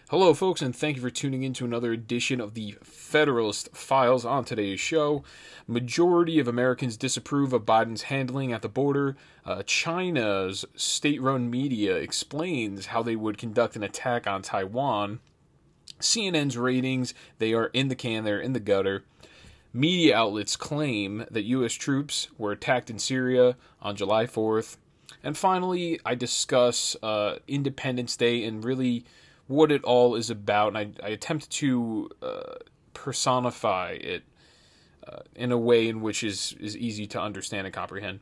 Hello, folks, and thank you for tuning in to another edition of the Federalist Files. On today's show, majority of Americans disapprove of Biden's handling at the border. China's state-run media explains how they would conduct an attack on Taiwan. CNN's ratings, they are in the can, they're in the gutter. Media outlets claim that U.S. troops were attacked in Syria on July 4th. And finally, I discuss Independence Day and really what it all is about, and I attempt to personify it in a way in which is easy to understand and comprehend.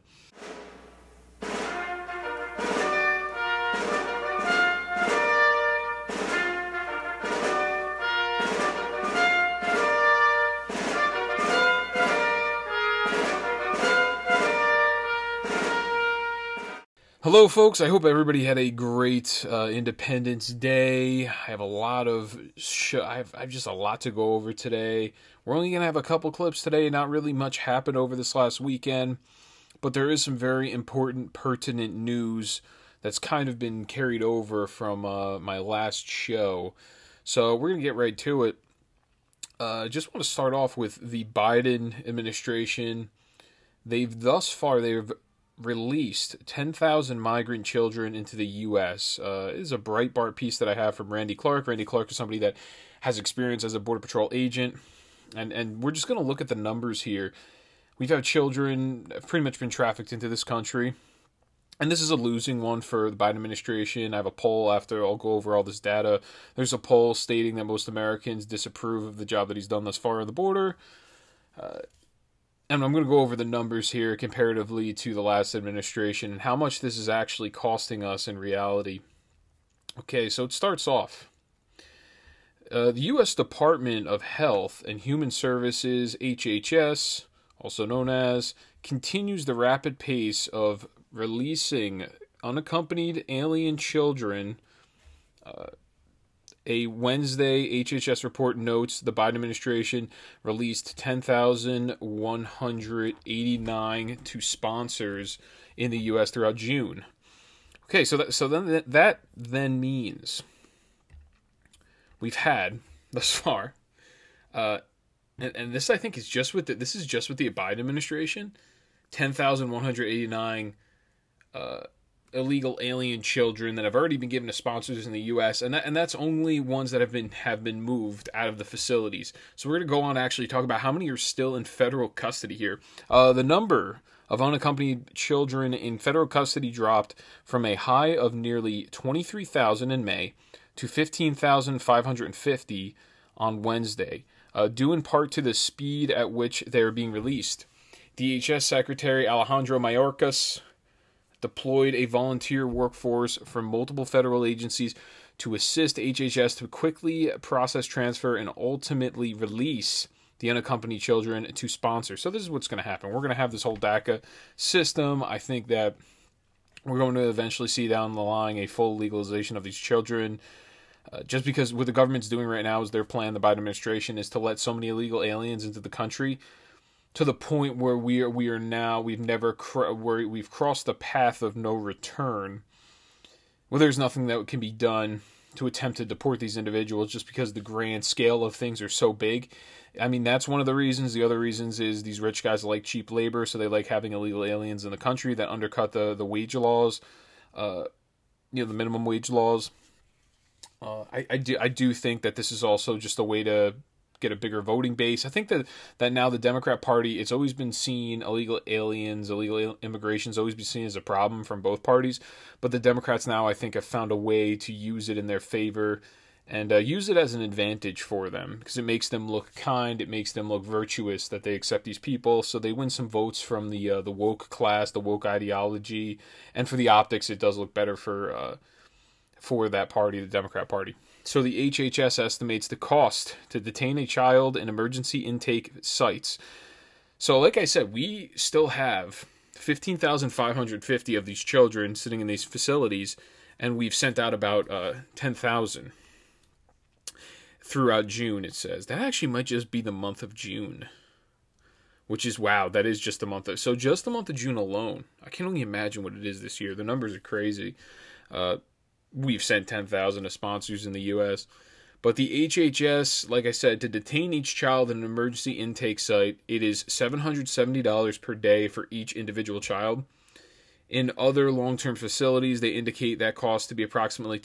Hello, folks. I hope everybody had a great Independence Day. I have a lot of I have just a lot to go over today. We're only gonna have a couple clips today. Not really much happened over this last weekend, but there is some very important, pertinent news that's kind of been carried over from my last show. So we're gonna get right to it. Just want to start off with the Biden administration. They've released 10,000 migrant children into the U.S. This is a Breitbart piece that I have from Randy Clark. Randy Clark is somebody that has experience as a Border Patrol agent. And we're just going to look at the numbers here. We've had children that have pretty much been trafficked into this country. And this is a losing one for the Biden administration. I have a poll after I'll go over all this data. There's a poll stating that most Americans disapprove of the job that he's done thus far on the border. And I'm going to go over the numbers here comparatively to the last administration and how much this is actually costing us in reality. Okay, so it starts off. The U.S. Department of Health and Human Services, HHS, also known as, continues the rapid pace of releasing unaccompanied alien children. A Wednesday HHS report notes the Biden administration released 10,189 to sponsors in the U.S. throughout June. Okay, so that means we've had thus far, and this I think is just with the Biden administration, 10,189 illegal alien children that have already been given to sponsors in the U.S. and that's only ones that have been moved out of the facilities. So we're going to go on to actually talk about how many are still in federal custody here. The number of unaccompanied children in federal custody dropped from a high of nearly 23,000 in May to 15,550 on Wednesday, due in part to the speed at which they are being released. DHS Secretary Alejandro Mayorkas deployed a volunteer workforce from multiple federal agencies to assist HHS to quickly process, transfer, and ultimately release the unaccompanied children to sponsors. So this is what's going to happen. We're going to have this whole DACA system. I think that we're going to eventually see down the line a full legalization of these children. Just because what the government's doing right now is their plan, the Biden administration, is to let so many illegal aliens into the country to the point where we've crossed the path of no return, where there's nothing that can be done to attempt to deport these individuals just because the grand scale of things are so big. I mean, that's one of the reasons. The other reasons is these rich guys like cheap labor, so they like having illegal aliens in the country that undercut the wage laws, the minimum wage laws. I do think that this is also just a way to get a bigger voting base. I think that now the Democrat Party, it's always been seen, illegal aliens, illegal immigration's always been seen as a problem from both parties, but the Democrats now, I think, have found a way to use it in their favor and use it as an advantage for them because it makes them look kind, it makes them look virtuous that they accept these people, so they win some votes from the woke class, the woke ideology, and for the optics, it does look better for that party, the Democrat Party. So the HHS estimates the cost to detain a child in emergency intake sites. So like I said, we still have 15,550 of these children sitting in these facilities, and we've sent out about 10,000 throughout June, it says. That actually might just be the month of June, which is, wow, that is just the month of, so just the month of June alone. I can only imagine what it is this year. The numbers are crazy. we've sent 10,000 to sponsors in the U.S. But the HHS, like I said, to detain each child in an emergency intake site, it is $770 per day for each individual child. In other long-term facilities, they indicate that cost to be approximately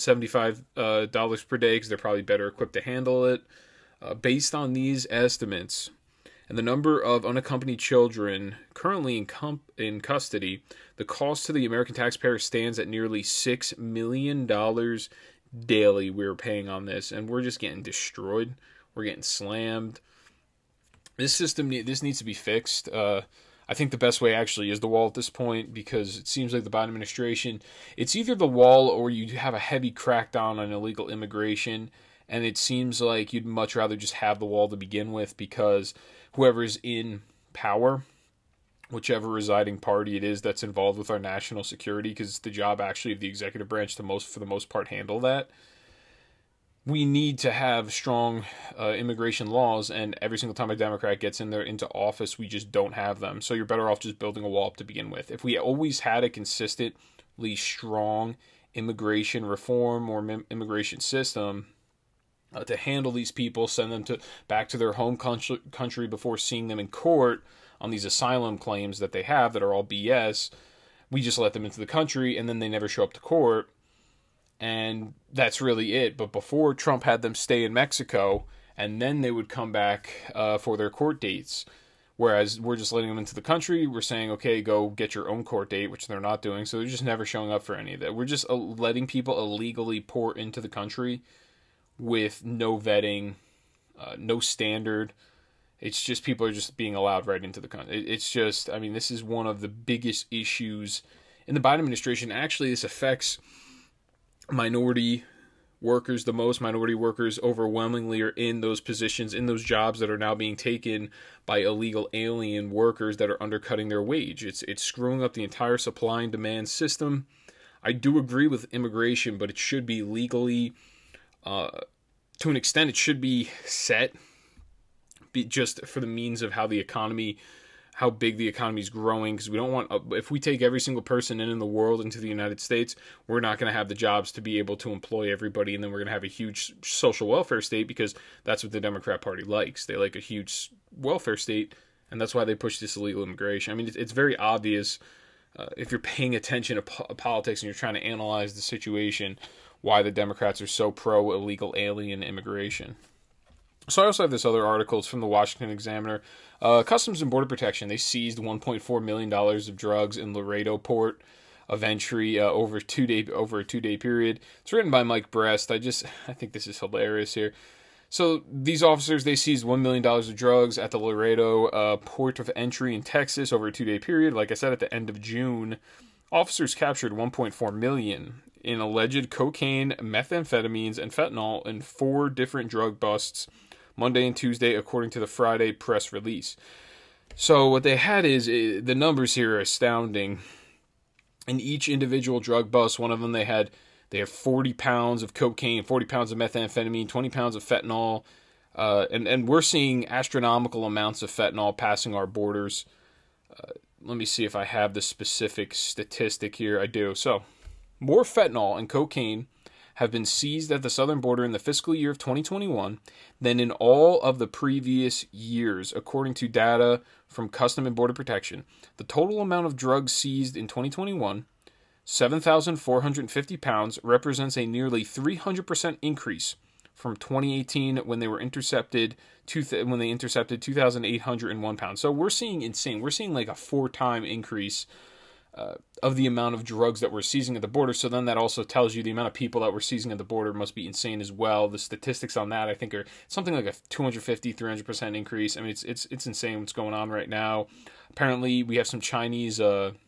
$275 per day because they're probably better equipped to handle it. Based on these estimates and the number of unaccompanied children currently in custody, the cost to the American taxpayer stands at nearly $6 million daily we're paying on this, and we're just getting destroyed. We're getting slammed. This needs to be fixed. I think the best way actually is the wall at this point, because it seems like the Biden administration, it's either the wall or you have a heavy crackdown on illegal immigration, and it seems like you'd much rather just have the wall to begin with, because whoever's in power, whichever residing party it is that's involved with our national security, because it's the job actually of the executive branch to for the most part handle that. We need to have strong immigration laws, and every single time a Democrat gets into office, we just don't have them. So you're better off just building a wall up to begin with. If we always had a consistently strong immigration reform or immigration system to handle these people, send them back to their home country before seeing them in court on these asylum claims that they have that are all BS, we just let them into the country and then they never show up to court. And that's really it. But before, Trump had them stay in Mexico, and then they would come back for their court dates. Whereas we're just letting them into the country. We're saying, okay, go get your own court date, which they're not doing. So they're just never showing up for any of that. We're just letting people illegally pour into the country with no vetting, no standard. It's just people are just being allowed right into the country. It's just, I mean, this is one of the biggest issues in the Biden administration. Actually, this affects minority workers the most. Minority workers overwhelmingly are in those positions, in those jobs that are now being taken by illegal alien workers that are undercutting their wage. It's screwing up the entire supply and demand system. I do agree with immigration, but it should be legally, to an extent, it should be set just for the means of how the economy, how big the economy is growing, because we don't want, if we take every single person in the world into the United States, we're not going to have the jobs to be able to employ everybody, and then we're going to have a huge social welfare state, because that's what the Democrat Party likes. They like a huge welfare state, and that's why they push this illegal immigration. I mean, it's very obvious if you're paying attention to politics and you're trying to analyze the situation, why the Democrats are so pro illegal alien immigration. So I also have this other article. It's from the Washington Examiner. Customs and Border Protection, they seized $1.4 million of drugs in Laredo port of entry over a two-day period. It's written by Mike Brest. I think this is hilarious here. So these officers, they seized $1 million of drugs at the Laredo port of entry in Texas over a two-day period. Like I said, at the end of June, officers captured $1.4 million in alleged cocaine, methamphetamines, and fentanyl in 4 different drug busts Monday and Tuesday, according to the Friday press release. So what they had is, the numbers here are astounding. In each individual drug bust, one of them they have 40 pounds of cocaine, 40 pounds of methamphetamine, 20 pounds of fentanyl, and we're seeing astronomical amounts of fentanyl passing our borders. Let me see if I have the specific statistic here. I do. So, more fentanyl and cocaine have been seized at the southern border in the fiscal year of 2021 than in all of the previous years, according to data from Customs and Border Protection. The total amount of drugs seized in 2021, 7,450 pounds, represents a nearly 300% increase from 2018 when they intercepted 2,801 pounds. So we're seeing insane. We're seeing like a 4-time increase of the amount of drugs that we're seizing at the border. So then that also tells you the amount of people that we're seizing at the border must be insane as well. The statistics on that, I think, are something like a 250-300% increase. I mean, it's insane what's going on right now. Apparently, we have some Chinese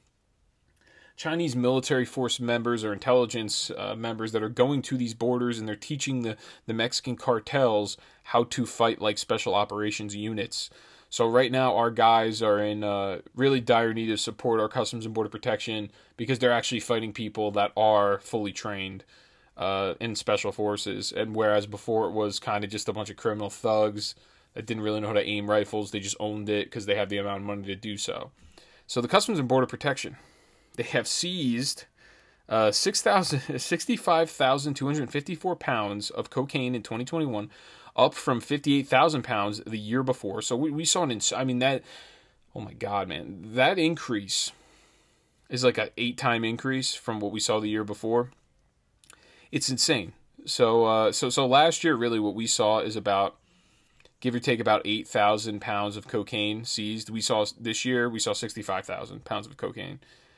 military force members or intelligence members that are going to these borders, and they're teaching the Mexican cartels how to fight like special operations units. So right now, our guys are in really dire need of support, our Customs and Border Protection, because they're actually fighting people that are fully trained in special forces. And whereas before it was kind of just a bunch of criminal thugs that didn't really know how to aim rifles, they just owned it because they had the amount of money to do so. So the Customs and Border Protection, they have seized 65,254 pounds of cocaine in 2021, up from 58,000 pounds the year before. So we saw that, oh my God, man, that increase is like an 8-time increase from what we saw the year before. It's insane. So last year, really what we saw is about, give or take, about 8,000 pounds of cocaine seized. This year we saw 65,000 pounds of cocaine.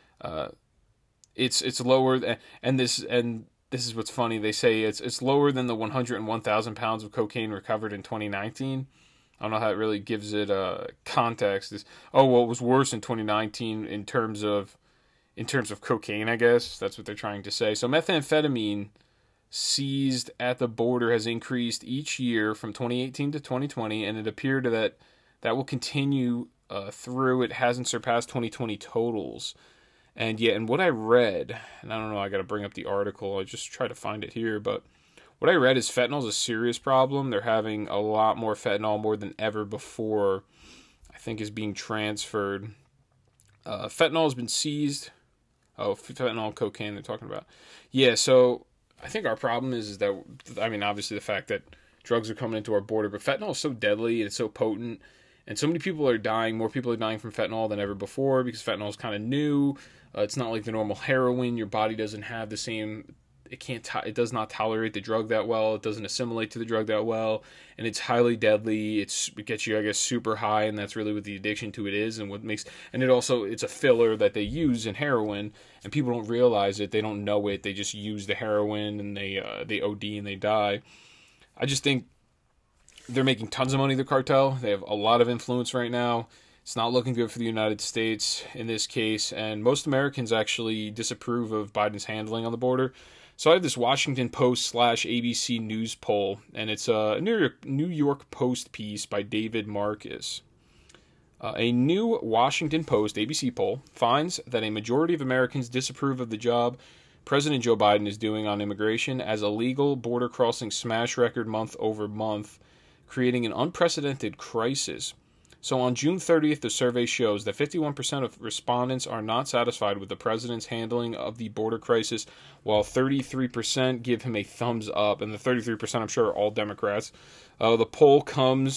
It's lower, and this is what's funny. They say it's lower than the 101,000 pounds of cocaine recovered in 2019. I don't know how it really gives it context. It was worse in 2019 in terms of cocaine, I guess. That's what they're trying to say. So methamphetamine seized at the border has increased each year from 2018 to 2020, and it appeared that will continue through. It hasn't surpassed 2020 totals. And what I read, and I don't know, I got to bring up the article. I just try to find it here, but what I read is fentanyl is a serious problem. They're having a lot more fentanyl, more than ever before, I think, is being transferred. Fentanyl has been seized. Oh, fentanyl and cocaine they're talking about. Yeah, so I think our problem is that, obviously the fact that drugs are coming into our border, but fentanyl is so deadly and it's so potent, and so many people are dying. More people are dying from fentanyl than ever before because fentanyl is kind of new. It's not like the normal heroin. Your body doesn't have the same, it does not tolerate the drug that well. It doesn't assimilate to the drug that well, and it's highly deadly. It gets you, I guess, super high, and that's really what the addiction to it is, and it's a filler that they use in heroin, and people don't realize it. They don't know it. They just use the heroin, and they OD and they die. I just think they're making tons of money, the cartel. They have a lot of influence right now. It's not looking good for the United States in this case, and most Americans actually disapprove of Biden's handling on the border. So I have this Washington Post / ABC News poll, and it's a New York Post piece by David Marcus. A new Washington Post ABC poll finds that a majority of Americans disapprove of the job President Joe Biden is doing on immigration, as illegal border crossings smash record month over month, creating an unprecedented crisis. So on June 30th, the survey shows that 51% of respondents are not satisfied with the president's handling of the border crisis, while 33% give him a thumbs up, and the 33% I'm sure are all Democrats. The poll comes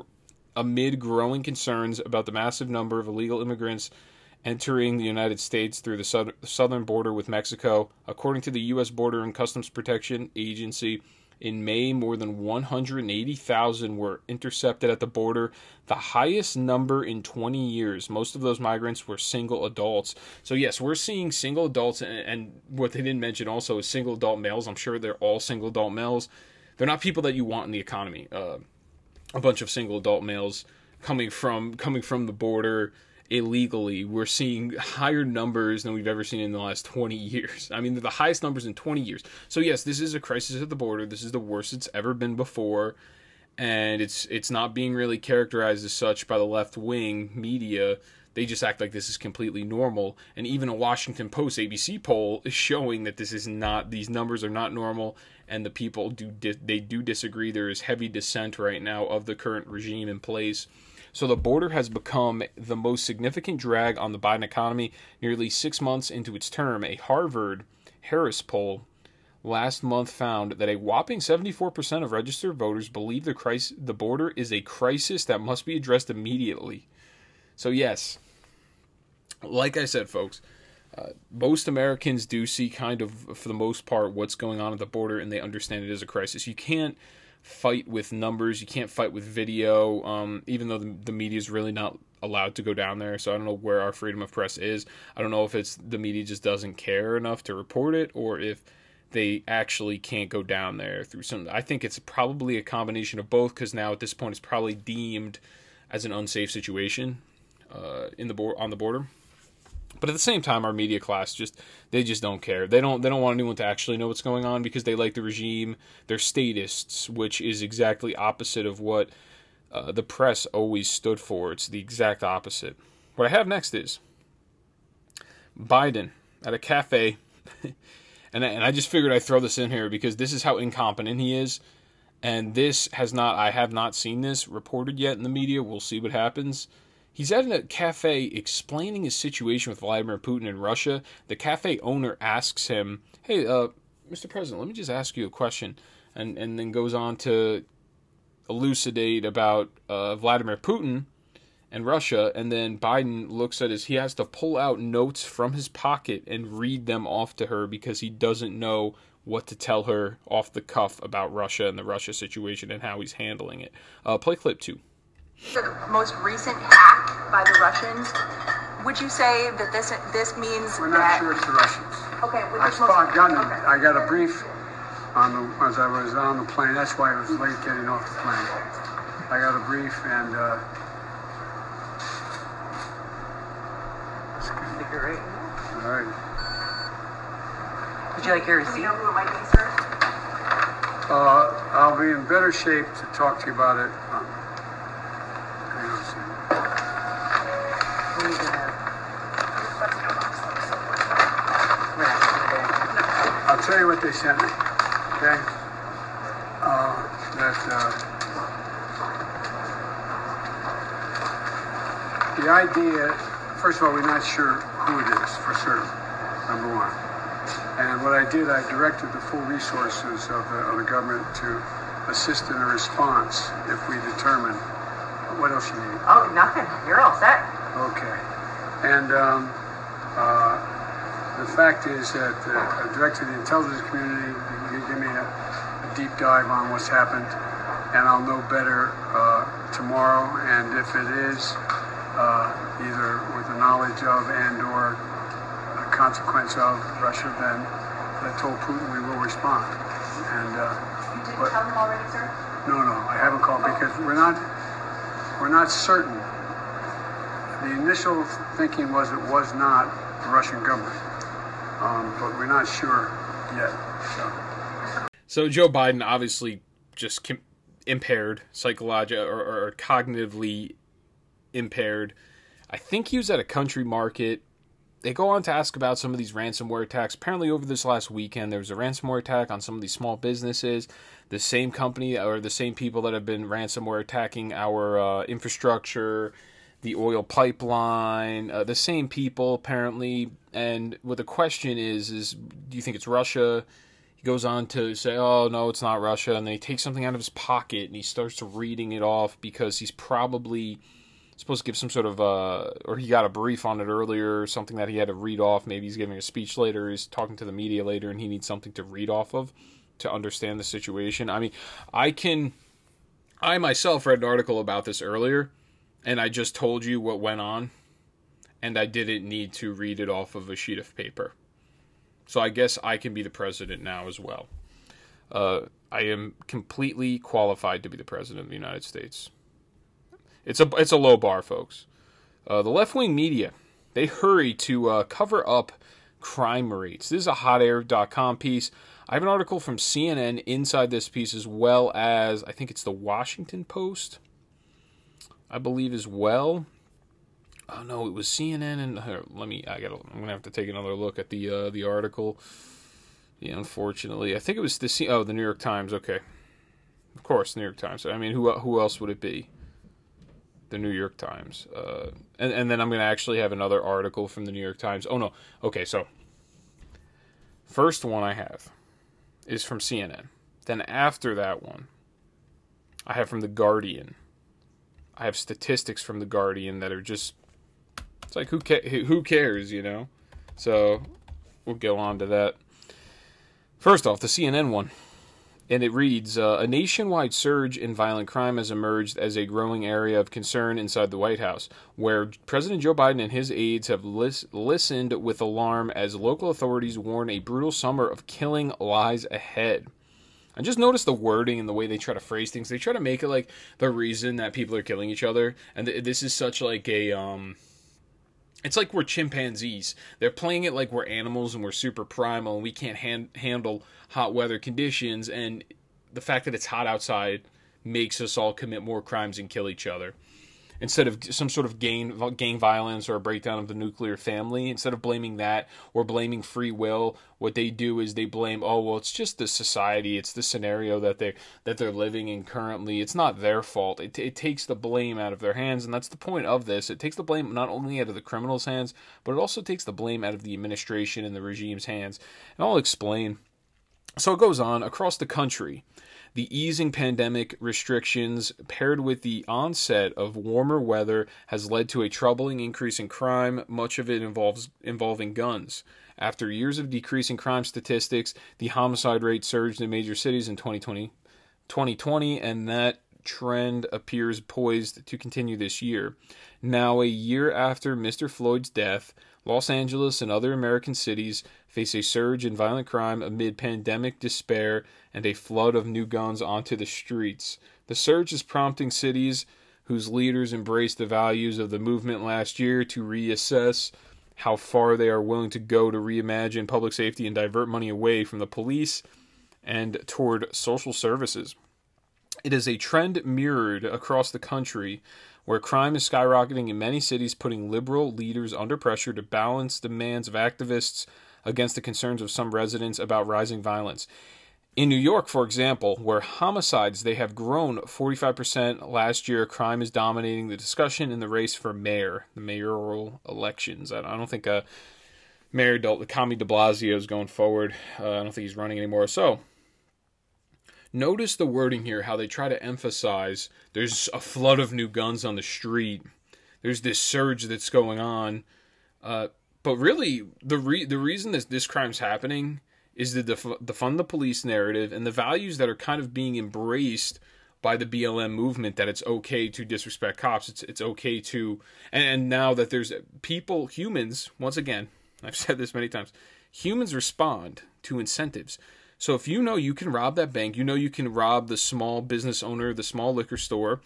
amid growing concerns about the massive number of illegal immigrants entering the United States through the southern border with Mexico. According to the U.S. Border and Customs Protection Agency, in May, more than 180,000 were intercepted at the border, the highest number in 20 years. Most of those migrants were single adults. So yes, we're seeing single adults, and what they didn't mention also is single adult males. I'm sure they're all single adult males. They're not people that you want in the economy. A bunch of single adult males coming from the border illegally. We're seeing higher numbers than we've ever seen in the last 20 years. I mean, they're the highest numbers in 20 years. So yes, this is a crisis at the border. This is the worst it's ever been before, and it's not being really characterized as such by the left-wing media. They just act like this is completely normal, and even a Washington Post ABC poll is showing that these numbers are not normal, and the people do disagree. There is heavy dissent right now of the current regime in place. So the border has become the most significant drag on the Biden economy nearly 6 months into its term. A Harris poll last month found that a whopping 74% of registered voters believe the border is a crisis that must be addressed immediately. So yes, like I said, folks, most Americans do see kind of, for the most part, what's going on at the border, and they understand it is a crisis. You can't fight with numbers. You can't fight with video, even though the media is really not allowed to go down there. So I don't know where our freedom of press is. I don't know if it's the media just doesn't care enough to report it, or if they actually can't go down there through some. I think it's probably a combination of both, because now at this point it's probably deemed as an unsafe situation on the border. But at the same time, our media class they just don't care. They don't want anyone to actually know what's going on, because they like the regime. They're statists, which is exactly opposite of what the press always stood for. It's the exact opposite. What I have next is Biden at a cafe, and I just figured I'd throw this in here because this is how incompetent he is. And I have not seen this reported yet in the media. We'll see what happens. He's at a cafe explaining his situation with Vladimir Putin in Russia. The cafe owner asks him, "Hey, Mr. President, let me just ask you a question," and then goes on to elucidate about Vladimir Putin and Russia. And then Biden looks at he has to pull out notes from his pocket and read them off to her because he doesn't know what to tell her off the cuff about Russia and the Russia situation and how he's handling it. Play clip 2. The most recent hack by the Russians, would you say that this means we're not sure it's the Russians? Okay, I got a brief as I was on the plane. That's why I was late getting off the plane. I got a brief and Great. all right. Would you like your Do we receipt? know who it might be, sir? I'll be in better shape to talk to you about it. Hang on a second. We need to have. I'll tell you what they sent me. Okay. The idea. First of all, we're not sure who it is for certain. Number one. And what I did, I directed the full resources of the government to assist in a response if we determine. What else you need? Oh, nothing. You're all set. Okay. And the fact is that I directed the intelligence community to give me a deep dive on what's happened, and I'll know better tomorrow. And if it is either with the knowledge of and or a consequence of Russia, then I told Putin we will respond. And You didn't tell them already, sir? no, I haven't called because we're not certain. The initial thinking was it was not the Russian government, but we're not sure yet. So Joe Biden obviously just impaired, psychologically or cognitively impaired. I think he was at a country market. They go on to ask about some of these ransomware attacks. Apparently over this last weekend, there was a ransomware attack on some of these small businesses. The same company or the same people that have been ransomware attacking our infrastructure, the oil pipeline, the same people apparently. And what the question is do you think it's Russia? He goes on to say, oh, no, it's not Russia. And then he takes something out of his pocket and he starts reading it off because he's probably supposed to give some sort of, or he got a brief on it earlier, or something that he had to read off. Maybe he's giving a speech later, he's talking to the media later, and he needs something to read off of to understand the situation. I mean, I myself read an article about this earlier, and I just told you what went on, and I didn't need to read it off of a sheet of paper. So I guess I can be the president now as well. I am completely qualified to be the president of the United States. It's a low bar, folks. The left-wing media, they hurry to cover up crime rates. This is a hotair.com piece. I have an article from CNN inside this piece, as well as I think it's the Washington Post, I believe, as well. Oh no, it was CNN and I'm gonna have to take another look at the article. Yeah, unfortunately, I think it was the New York Times. Okay, of course, New York Times. I mean, who else would it be? The New York Times. And then I'm going to actually have another article from the New York Times. Oh, no. Okay, so first one I have is from CNN. Then after that one, I have from The Guardian. I have statistics from The Guardian that are just, it's like, who cares, you know? So we'll go on to that. First off, the CNN one. And it reads, a nationwide surge in violent crime has emerged as a growing area of concern inside the White House, where President Joe Biden and his aides have listened with alarm as local authorities warn a brutal summer of killing lies ahead. I just noticed the wording and the way they try to phrase things. They try to make it like the reason that people are killing each other. And this is such like a, it's like we're chimpanzees. They're playing it like we're animals and we're super primal and we can't handle hot weather conditions, and the fact that it's hot outside makes us all commit more crimes and kill each other. instead of some sort of gang violence or a breakdown of the nuclear family, instead of blaming that or blaming free will, what they do is they blame, oh well, it's just the society, it's the scenario that they're living in currently. It's not their fault. It takes the blame out of their hands, and that's the point of this. It takes the blame not only out of the criminals' hands, but it also takes the blame out of the administration and the regime's hands. And I'll explain. So it goes on across the country. The easing pandemic restrictions paired with the onset of warmer weather has led to a troubling increase in crime, much of it involving guns. After years of decreasing crime statistics, the homicide rate surged in major cities in 2020, and that trend appears poised to continue this year. Now, a year after Mr. Floyd's death, Los Angeles and other American cities face a surge in violent crime amid pandemic despair and a flood of new guns onto the streets. The surge is prompting cities whose leaders embraced the values of the movement last year to reassess how far they are willing to go to reimagine public safety and divert money away from the police and toward social services. It is a trend mirrored across the country where crime is skyrocketing in many cities, putting liberal leaders under pressure to balance demands of activists against the concerns of some residents about rising violence. In New York, for example, where homicides, they have grown 45% last year, crime is dominating the discussion in the race for mayor, the mayoral elections. I don't think Mayor Kami de Blasio is going forward. I don't think he's running anymore. So, notice the wording here, how they try to emphasize there's a flood of new guns on the street. There's this surge that's going on. But really, the reason this crime's happening is the defund the police narrative and the values that are kind of being embraced by the BLM movement, that it's okay to disrespect cops. It's okay to... And now that there's humans, once again, I've said this many times, humans respond to incentives. So if you know you can rob that bank, you know you can rob the small business owner, the small liquor store,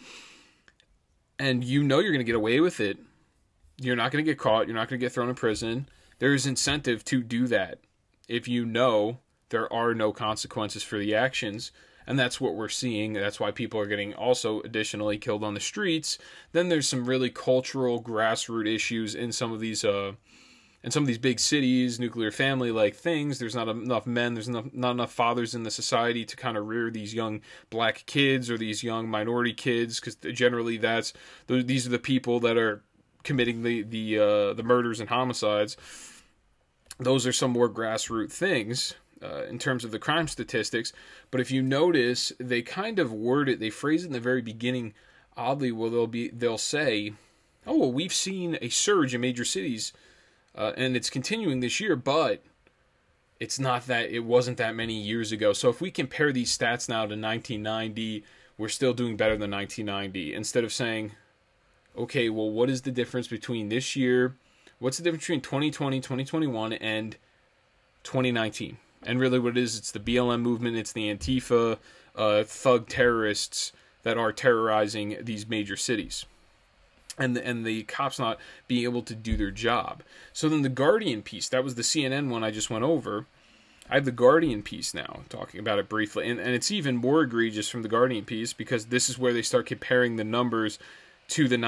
and you know you're going to get away with it, you're not going to get caught, you're not going to get thrown in prison, there's incentive to do that if you know there are no consequences for the actions. And that's what we're seeing. That's why people are getting also additionally killed on the streets. Then there's some really cultural grassroots issues in some of these big cities, nuclear family-like things. There's not enough men, there's not enough fathers in the society to kind of rear these young black kids or these young minority kids, because generally these are the people that are committing the murders and homicides. Those are some more grassroots things in terms of the crime statistics. But if you notice, they kind of word it, they phrase it in the very beginning oddly. Well, they'll say, "Oh, well, we've seen a surge in major cities." And it's continuing this year, but it wasn't that many years ago. So if we compare these stats now to 1990, we're still doing better than 1990. Instead of saying, okay, well, what is the difference between this year? What's the difference between 2020, 2021, and 2019? And really what it is, it's the BLM movement, it's the Antifa thug terrorists that are terrorizing these major cities. And the cops not being able to do their job. So then the Guardian piece, that was the CNN one I just went over. I have the Guardian piece now, talking about it briefly. And it's even more egregious from the Guardian piece, because this is where they start comparing the numbers to the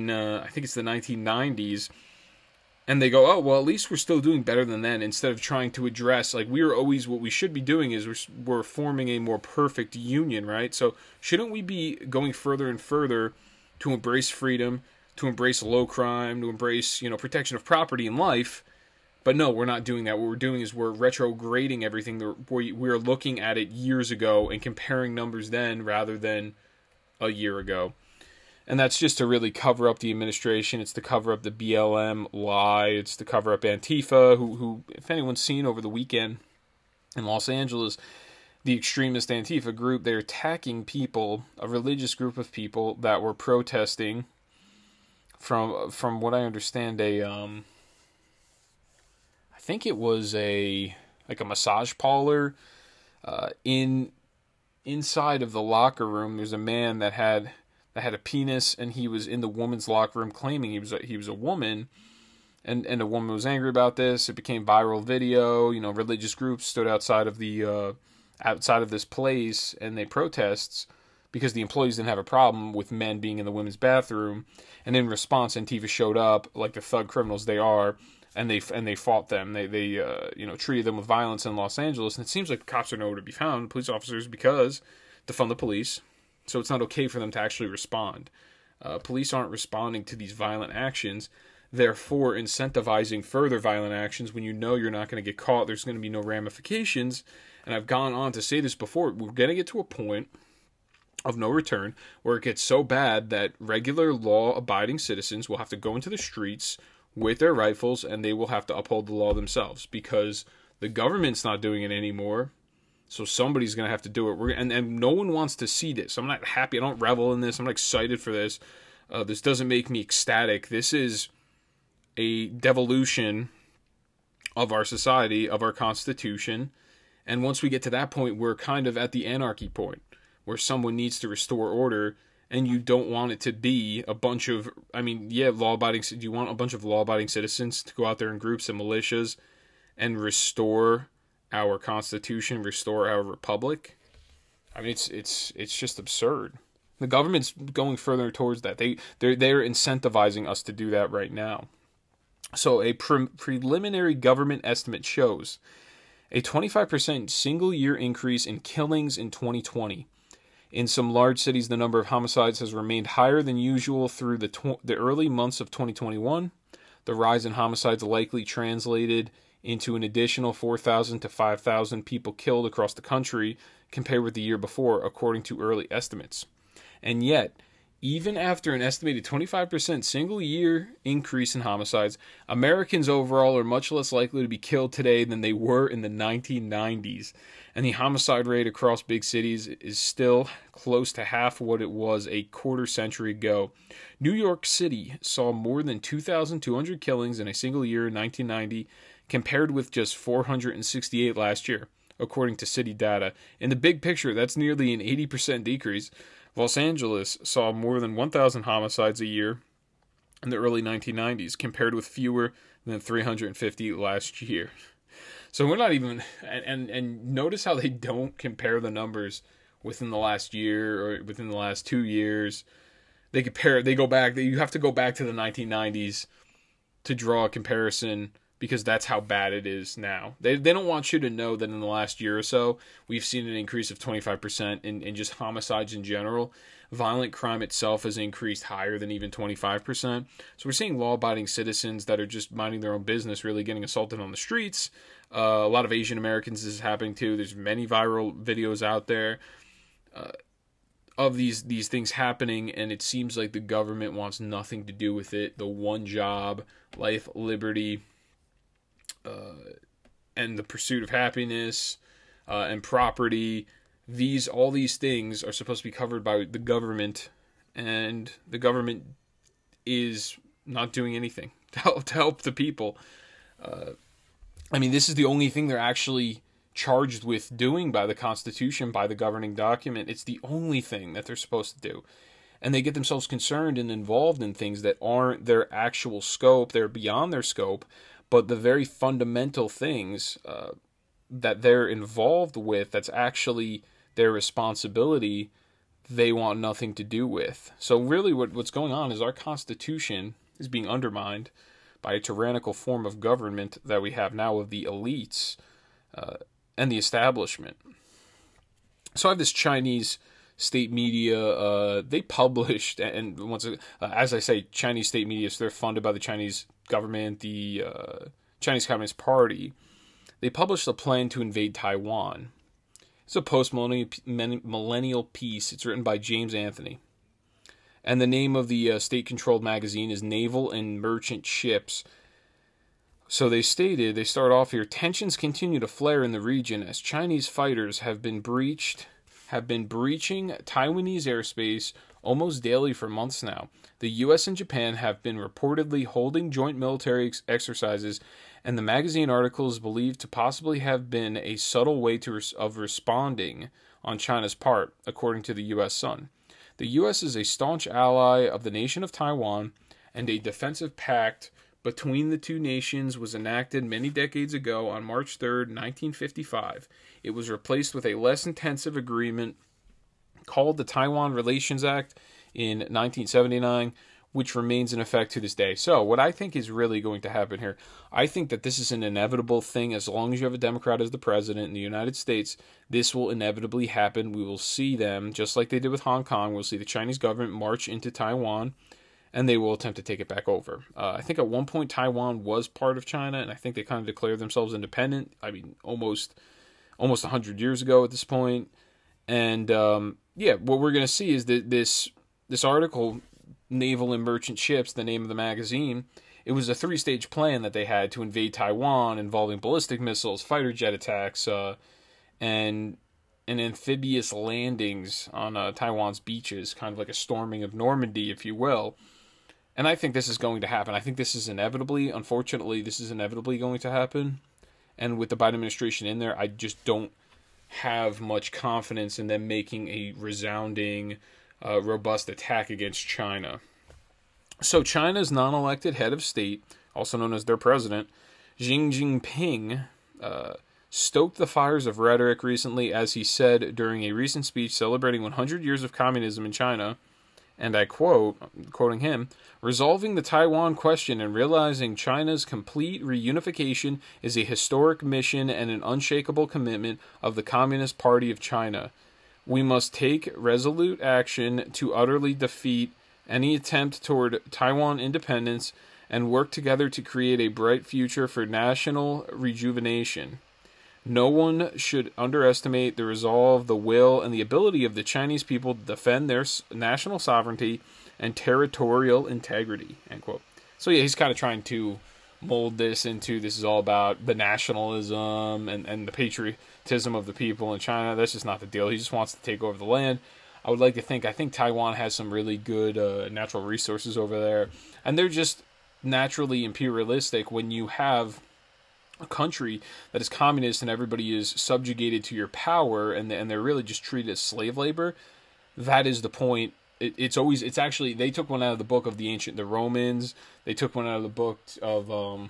1990s. And they go, oh, well, at least we're still doing better than then, instead of trying to address, like, what we should be doing is we're forming a more perfect union, right? So shouldn't we be going further and further to embrace freedom, to embrace low crime, to embrace, protection of property and life? But no, we're not doing that. What we're doing is we're retrograding everything. We're looking at it years ago and comparing numbers then rather than a year ago. And that's just to really cover up the administration. It's to cover up the BLM lie. It's to cover up Antifa, who if anyone's seen over the weekend in Los Angeles, the extremist Antifa group, they're attacking people, a religious group of people that were protesting from what I understand, I think it was a massage parlor. Inside of the locker room, there's a man that had a penis, and he was in the woman's locker room claiming he was a woman, and a woman was angry about this. It became viral video. Religious groups stood outside of this place, and they because the employees didn't have a problem with men being in the women's bathroom. And in response, Antifa showed up like the thug criminals they are, and they fought them. They treated them with violence in Los Angeles. And it seems like cops are nowhere to be found, police officers, because defund the police. So it's not okay for them to actually respond. Police aren't responding to these violent actions, therefore incentivizing further violent actions when you know you're not going to get caught. There's going to be no ramifications. And I've gone on to say this before. We're going to get to a point of no return where it gets so bad that regular law-abiding citizens will have to go into the streets with their rifles, and they will have to uphold the law themselves because the government's not doing it anymore. So somebody's going to have to do it. And no one wants to see this. I'm not happy. I don't revel in this. I'm not excited for this. This doesn't make me ecstatic. This is a devolution of our society, of our Constitution. And once we get to that point, we're kind of at the anarchy point where someone needs to restore order, and you don't want it to be a bunch of, law-abiding. Do you want a bunch of law-abiding citizens to go out there in groups and militias and restore our Constitution, restore our republic? I mean, it's just absurd. The government's going further towards that. They're incentivizing us to do that right now. So a preliminary government estimate shows a 25% single-year increase in killings in 2020. In some large cities, the number of homicides has remained higher than usual through the early months of 2021. The rise in homicides likely translated into an additional 4,000 to 5,000 people killed across the country compared with the year before, according to early estimates. And yet, even after an estimated 25% single-year increase in homicides, Americans overall are much less likely to be killed today than they were in the 1990s. And the homicide rate across big cities is still close to half what it was a quarter century ago. New York City saw more than 2,200 killings in a single year in 1990, compared with just 468 last year, according to city data. In the big picture, that's nearly an 80% decrease. Los Angeles saw more than 1,000 homicides a year in the early 1990s, compared with fewer than 350 last year. So we're not even, and notice how they don't compare the numbers within the last year or within the last 2 years. You have to go back to the 1990s to draw a comparison, because that's how bad it is now. They don't want you to know that in the last year or so, we've seen an increase of 25% in just homicides in general. Violent crime itself has increased higher than even 25%. So we're seeing law-abiding citizens that are just minding their own business really getting assaulted on the streets. A lot of Asian Americans this is happening too. There's many viral videos out there of these things happening, and it seems like the government wants nothing to do with it. The one job, life, liberty, and the pursuit of happiness and property, all these things are supposed to be covered by the government, and the government is not doing anything to help the people. This is the only thing they're actually charged with doing by the Constitution, by the governing document. It's the only thing that they're supposed to do. And they get themselves concerned and involved in things that aren't their actual scope. They're beyond their scope. But the very fundamental things that they're involved with, that's actually their responsibility, they want nothing to do with. So really what's going on is our Constitution is being undermined by a tyrannical form of government that we have now of the elites and the establishment. So I have this Chinese state media. They published, and as I say, Chinese state media, so they're funded by the Chinese government, the Chinese Communist Party. They published a plan to invade Taiwan. It's a post-millennial piece. It's written by James Anthony. And the name of the state-controlled magazine is Naval and Merchant Ships. So they start off here, tensions continue to flare in the region as Chinese fighters have been breaching Taiwanese airspace almost daily for months now. The U.S. and Japan have been reportedly holding joint military exercises, and the magazine article is believed to possibly have been a subtle way of responding on China's part, according to the U.S. Sun. The U.S. is a staunch ally of the nation of Taiwan, and a defensive pact between the two nations was enacted many decades ago on March 3, 1955. It was replaced with a less intensive agreement called the Taiwan Relations Act in 1979, which remains in effect to this day. So what I think is really going to happen here, I think that this is an inevitable thing. As long as you have a Democrat as the president in the United States, this will inevitably happen. We will see them, just like they did with Hong Kong, we'll see the Chinese government march into Taiwan, and they will attempt to take it back over. I think at one point Taiwan was part of China, and I think they kind of declared themselves independent. I mean, almost 100 years ago at this point. And what we're going to see is that this article, Naval and Merchant Ships, the name of the magazine, it was a 3-stage plan that they had to invade Taiwan, involving ballistic missiles, fighter jet attacks, and amphibious landings on Taiwan's beaches, kind of like a storming of Normandy, if you will. And I think this is going to happen. I think this is unfortunately, this is inevitably going to happen. And with the Biden administration in there, I just don't have much confidence in them making a resounding, robust attack against China. So China's non-elected head of state, also known as their president, Xi Jinping, stoked the fires of rhetoric recently as he said during a recent speech celebrating 100 years of communism in China, and I quote, quoting him, "Resolving the Taiwan question and realizing China's complete reunification is a historic mission and an unshakable commitment of the Communist Party of China. We must take resolute action to utterly defeat any attempt toward Taiwan independence and work together to create a bright future for national rejuvenation. No one should underestimate the resolve, the will, and the ability of the Chinese people to defend their national sovereignty and territorial integrity." End quote. So yeah, he's kind of trying to mold this is all about the nationalism and the patriotism of the people in China. That's just not the deal. He just wants to take over the land. I think Taiwan has some really good natural resources over there, and they're just naturally imperialistic. When you have a country that is communist and everybody is subjugated to your power, and they're really just treated as slave labor, that is the point. It's actually, they took one out of the book of the Romans. They took one out of the book of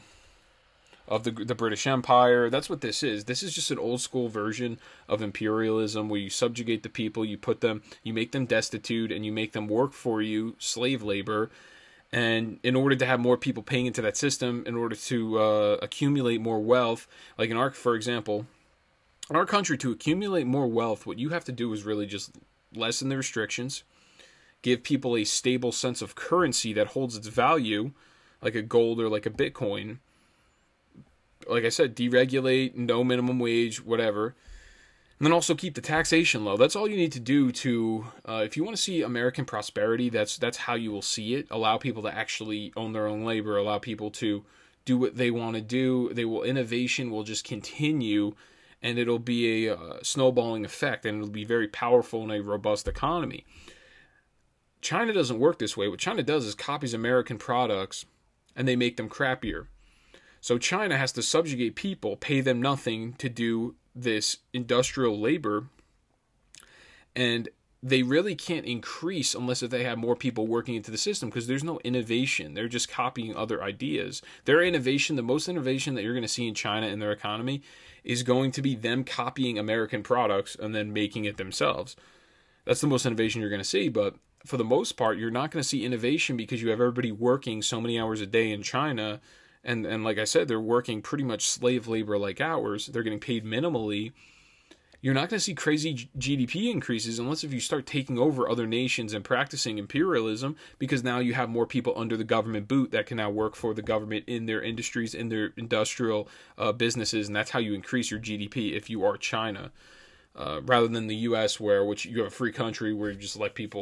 the British Empire. That's what this is. This is just an old school version of imperialism where you subjugate the people, you make them destitute, and you make them work for you, slave labor. And in order to have more people paying into that system, in order to accumulate more wealth, like for example, in our country, to accumulate more wealth, what you have to do is really just lessen the restrictions, give people a stable sense of currency that holds its value, like a gold or like a Bitcoin. Like I said, deregulate, no minimum wage, whatever. And then also keep the taxation low. That's all you need to do to, if you want to see American prosperity, that's how you will see it. Allow people to actually own their own labor. Allow people to do what they want to do. Innovation will just continue, and it'll be a snowballing effect, and it'll be very powerful in a robust economy. China doesn't work this way. What China does is copies American products, and they make them crappier. So China has to subjugate people, pay them nothing to do this industrial labor, and they really can't increase unless if they have more people working into the system, because there's no innovation. They're just copying other ideas. Their innovation, the most innovation that you're going to see in China in their economy, is going to be them copying American products and then making it themselves. That's the most innovation you're going to see, but for the most part, you're not going to see innovation because you have everybody working so many hours a day in China. And like I said, they're working pretty much slave labor-like hours. They're getting paid minimally. You're not going to see crazy GDP increases unless if you start taking over other nations and practicing imperialism, because now you have more people under the government boot that can now work for the government in their industries, in their industrial businesses, and that's how you increase your GDP if you are China. Rather than the U.S., which you have a free country where you just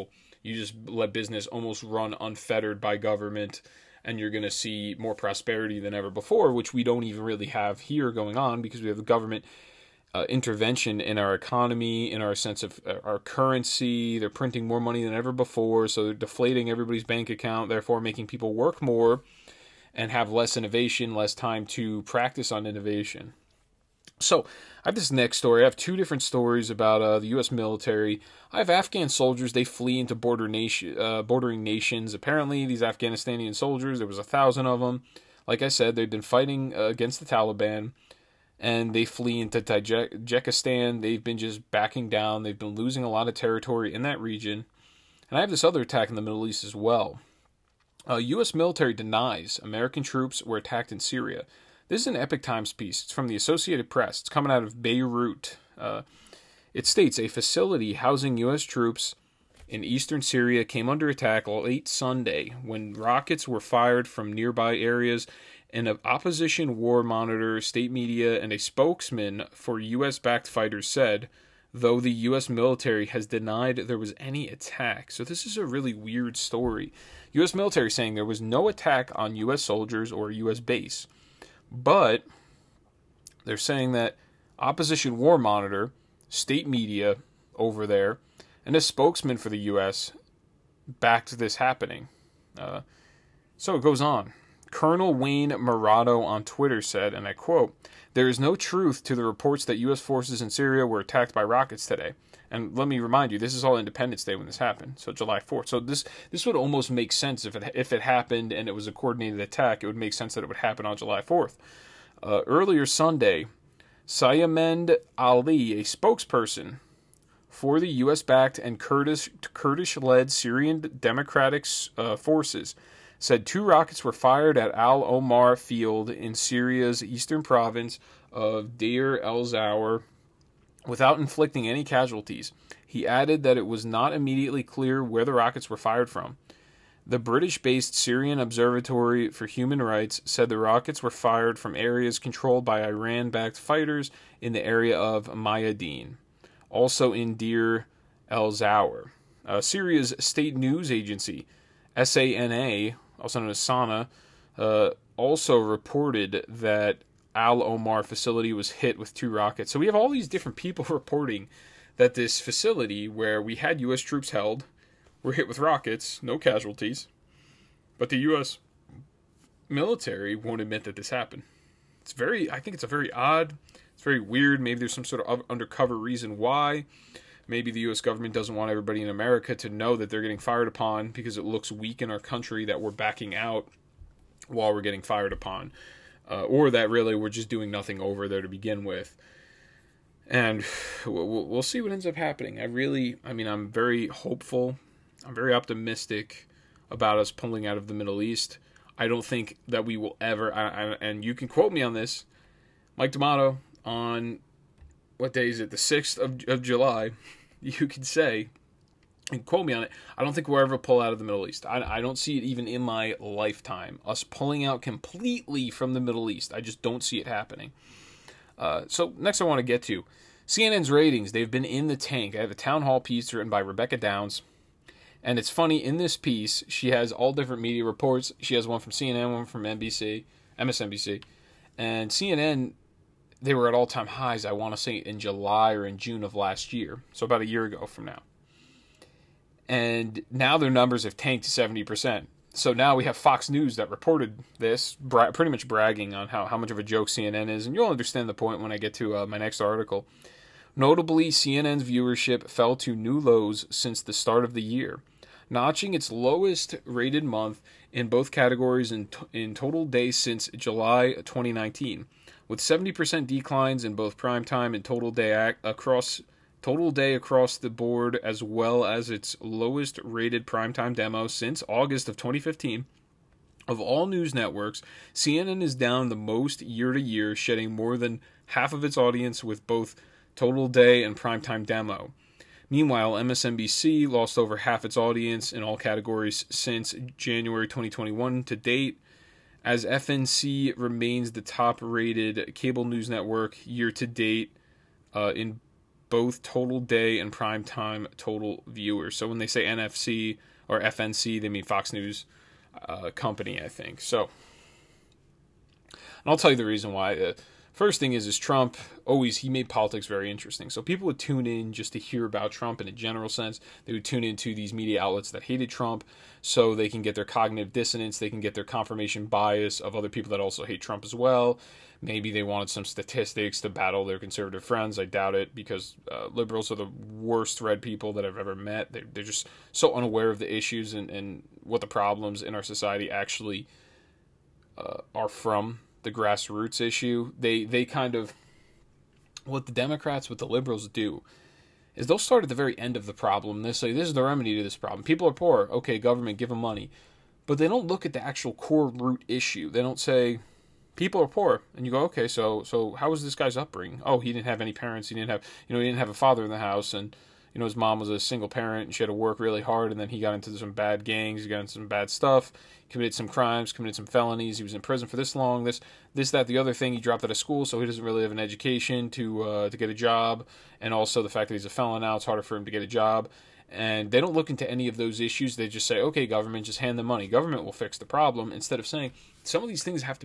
let business almost run unfettered by government, and you're going to see more prosperity than ever before, which we don't even really have here going on because we have the government intervention in our economy, in our sense of our currency. They're printing more money than ever before, so they're deflating everybody's bank account, therefore making people work more and have less innovation, less time to practice on innovation. So I have this next story. I have two different stories about the U.S. military. I have Afghan soldiers. They flee into bordering nations. Apparently, these Afghanistani soldiers, there was 1,000 of them. Like I said, they've been fighting against the Taliban. and they flee into Tajikistan. They've been just backing down. They've been losing a lot of territory in that region. And I have this other attack in the Middle East as well. U.S. military denies American troops were attacked in Syria. This is an Epoch Times piece. It's from the Associated Press. It's coming out of Beirut. It states a facility housing U.S. troops in eastern Syria came under attack late Sunday when rockets were fired from nearby areas. And an opposition war monitor, state media, and a spokesman for U.S.-backed fighters said, though the U.S. military has denied there was any attack. So this is a really weird story. U.S. military saying there was no attack on U.S. soldiers or a U.S. base. But they're saying that opposition war monitor, state media over there, and a spokesman for the U.S. backed this happening. So it goes on. Colonel Wayne Murado on Twitter said, and I quote, "There is no truth to the reports that U.S. forces in Syria were attacked by rockets today." And let me remind you, this is all Independence Day when this happened, so July 4th. So this would almost make sense if it happened and it was a coordinated attack. It would make sense that it would happen on July 4th. Earlier Sunday, Sayamend Ali, a spokesperson for the U.S.-backed and Kurdish-led Syrian Democratic Forces, said 2 rockets were fired at Al Omar Field in Syria's eastern province of Deir el-Zawar without inflicting any casualties. He added that it was not immediately clear where the rockets were fired from. The British-based Syrian Observatory for Human Rights said the rockets were fired from areas controlled by Iran-backed fighters in the area of Mayadeen, also in Deir el-Zawar. Syria's state news agency, SANA, also known as Sana, also reported that Al Omar facility was hit with 2 rockets. So we have all these different people reporting that this facility where we had U.S. troops held were hit with rockets, no casualties, but the U.S. military won't admit that this happened. I think it's a very odd, it's very weird. Maybe there's some sort of undercover reason why. Maybe the U.S. government doesn't want everybody in America to know that they're getting fired upon because it looks weak in our country that we're backing out while we're getting fired upon. Or that really we're just doing nothing over there to begin with. And we'll see what ends up happening. I'm very hopeful. I'm very optimistic about us pulling out of the Middle East. I don't think that we will ever, and you can quote me on this, Mike D'Amato, on, what day is it, the 6th of July, you could say, and quote me on it, I don't think we'll ever pull out of the Middle East. I don't see it even in my lifetime. Us pulling out completely from the Middle East. I just don't see it happening. So next I want to get to CNN's ratings. They've been in the tank. I have a town hall piece written by Rebecca Downs. And it's funny, in this piece, she has all different media reports. She has one from CNN, one from MSNBC. And CNN, they were at all-time highs, I want to say, in July or in June of last year. So about a year ago from now. And now their numbers have tanked to 70%. So now we have Fox News that reported this, pretty much bragging on how much of a joke CNN is. And you'll understand the point when I get to my next article. Notably, CNN's viewership fell to new lows since the start of the year, notching its lowest rated month in both categories in total days since July 2019, with 70% declines in both primetime and total day across the board, as well as its lowest rated primetime demo since August of 2015. Of all news networks, CNN is down the most year to year, shedding more than half of its audience with both total day and primetime demo. Meanwhile, MSNBC lost over half its audience in all categories since January 2021 to date, as FNC remains the top-rated cable news network year-to-date in both total day and primetime total viewers. So when they say NFC or FNC, they mean Fox News Company, I think. So, and I'll tell you the reason why. First thing is Trump, he made politics very interesting. So people would tune in just to hear about Trump in a general sense. They would tune into these media outlets that hated Trump so they can get their cognitive dissonance. They can get their confirmation bias of other people that also hate Trump as well. Maybe they wanted some statistics to battle their conservative friends. I doubt it, because liberals are the worst read people that I've ever met. They're just so unaware of the issues and what the problems in our society actually are from. The grassroots issue. They kind of, what the Democrats, what the liberals do, is they'll start at the very end of the problem. They say, this is the remedy to this problem. People are poor. Okay, government, give them money. But they don't look at the actual core root issue. They don't say, people are poor. And you go, okay, so how was this guy's upbringing? Oh, he didn't have any parents. He didn't have a father in the house. And, his mom was a single parent and she had to work really hard. And then he got into some bad gangs. He got into some bad stuff. Committed some crimes, committed some felonies. He was in prison for this long, this, that, the other thing. He dropped out of school, so he doesn't really have an education to get a job. And also the fact that he's a felon now, it's harder for him to get a job. And they don't look into any of those issues. They just say, okay, government, just hand them money. Government will fix the problem. Instead of saying, some of these things have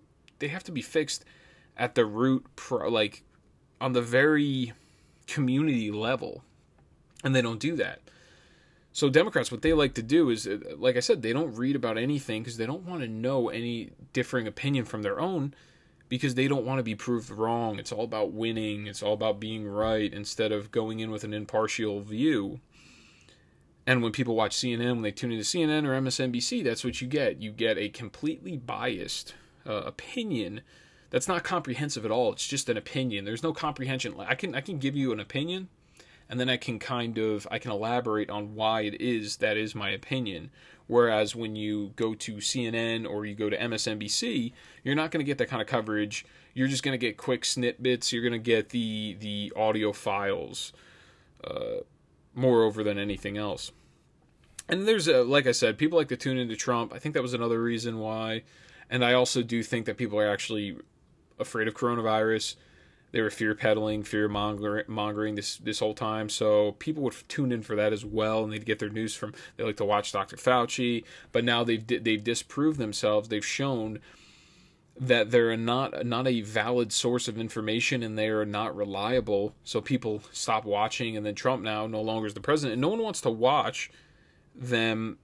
to be fixed at the root, like on the very community level. And they don't do that. So Democrats, what they like to do is, like I said, they don't read about anything because they don't want to know any differing opinion from their own, because they don't want to be proved wrong. It's all about winning. It's all about being right instead of going in with an impartial view. And when people watch CNN, when they tune into CNN or MSNBC, that's what you get. You get a completely biased opinion that's not comprehensive at all. It's just an opinion. There's no comprehension. I can give you an opinion, and then I can elaborate on why it is that is my opinion. Whereas when you go to CNN or you go to MSNBC, you're not going to get that kind of coverage. You're just going to get quick snippets. You're going to get the audio files, moreover than anything else. And there's, like I said, people like to tune into Trump. I think that was another reason why. And I also do think that people are actually afraid of coronavirus. They were fear-peddling, fear-mongering this whole time. So people would tune in for that as well, and they'd get their news from, they like to watch Dr. Fauci. But now they've disproved themselves. They've shown that they're not a valid source of information, and they are not reliable. So people stop watching, and then Trump now no longer is the president. And no one wants to watch them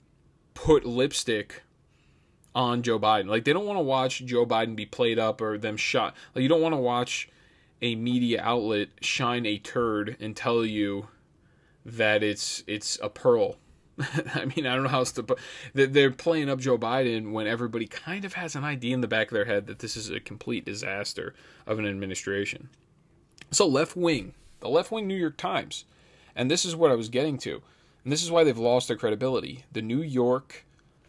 put lipstick on Joe Biden. Like, they don't want to watch Joe Biden be played up or them shot. Like, you don't want to watch a media outlet shine a turd and tell you that it's a pearl. I mean, I don't know how else to put. They're playing up Joe Biden when everybody kind of has an idea in the back of their head that this is a complete disaster of an administration. So the left wing New York Times, and this is what I was getting to, and this is why they've lost their credibility. The New York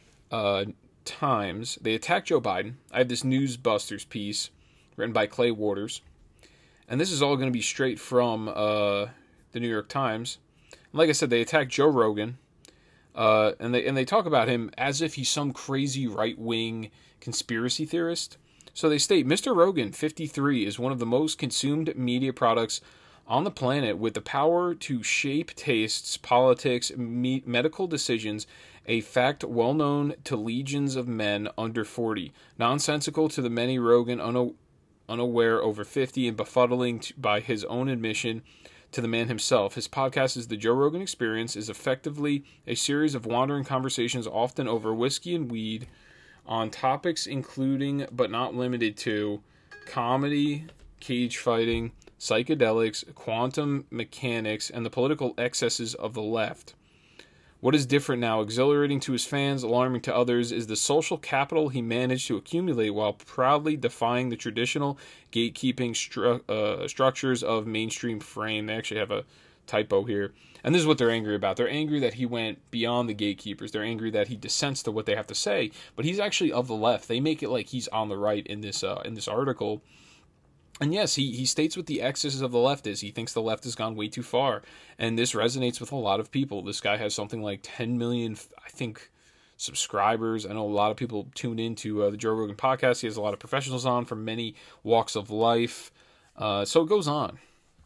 Times, they attacked Joe Biden. I have this Newsbusters piece written by Clay Waters, and this is all going to be straight from the New York Times. Like I said, they attacked Joe Rogan, and they talk about him as if he's some crazy right-wing conspiracy theorist. So they state, Mr. Rogan, 53, is one of the most consumed media products on the planet, with the power to shape tastes, politics, medical decisions, a fact well known to legions of men under 40. Nonsensical to the many, Rogan unaware over 50, and befuddling by his own admission to the man himself. His podcast is The Joe Rogan Experience, is effectively a series of wandering conversations, often over whiskey and weed, on topics including, but not limited to, comedy, cage fighting, psychedelics, quantum mechanics, and the political excesses of the left. What is different now, exhilarating to his fans, alarming to others, is the social capital he managed to accumulate while proudly defying the traditional gatekeeping structures of mainstream frame. They actually have a typo here. And this is what they're angry about. They're angry that he went beyond the gatekeepers. They're angry that he dissents to what they have to say. But he's actually of the left. They make it like he's on the right in this article. And yes, he states what the excesses of the left is. He thinks the left has gone way too far. And this resonates with a lot of people. This guy has something like 10 million, I think, subscribers. I know a lot of people tune into the Joe Rogan podcast. He has a lot of professionals on from many walks of life. So it goes on.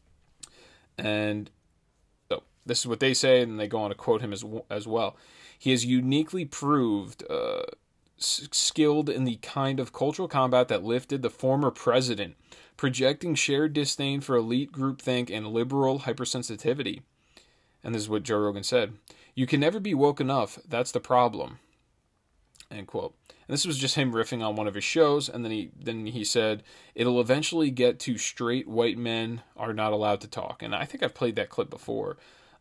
And so this is what they say, and they go on to quote him as well. He has uniquely proved skilled in the kind of cultural combat that lifted the former president, projecting shared disdain for elite groupthink and liberal hypersensitivity. And this is what Joe Rogan said. You can never be woke enough. That's the problem. End quote. And this was just him riffing on one of his shows. And then he said, it'll eventually get to straight white men are not allowed to talk. And I think I've played that clip before.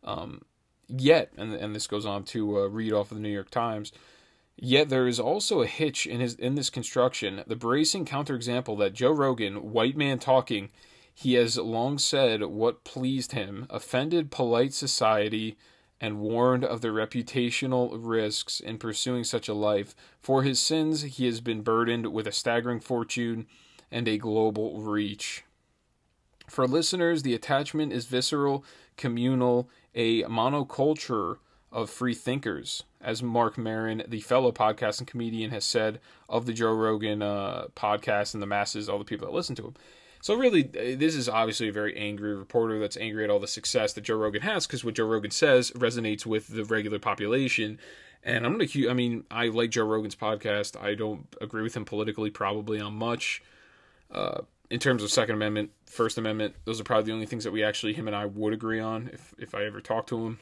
Yet, and this goes on to read off of the New York Times, yet there is also a hitch in this construction, the bracing counterexample that Joe Rogan, white man talking, He has long said what pleased him, offended polite society, and warned of the reputational risks in pursuing such a life. For his sins, he has been burdened with a staggering fortune and a global reach. For listeners, the attachment is visceral, communal, a monoculture of free thinkers, as Mark Maron, the fellow podcast and comedian, has said of the Joe Rogan podcast and the masses, all the people that listen to him. So really, this is obviously a very angry reporter that's angry at all the success that Joe Rogan has, because what Joe Rogan says resonates with the regular population. And I like Joe Rogan's podcast. I don't agree with him politically, probably on much. In terms of Second Amendment, First Amendment, those are probably the only things that him and I would agree on if I ever talk to him.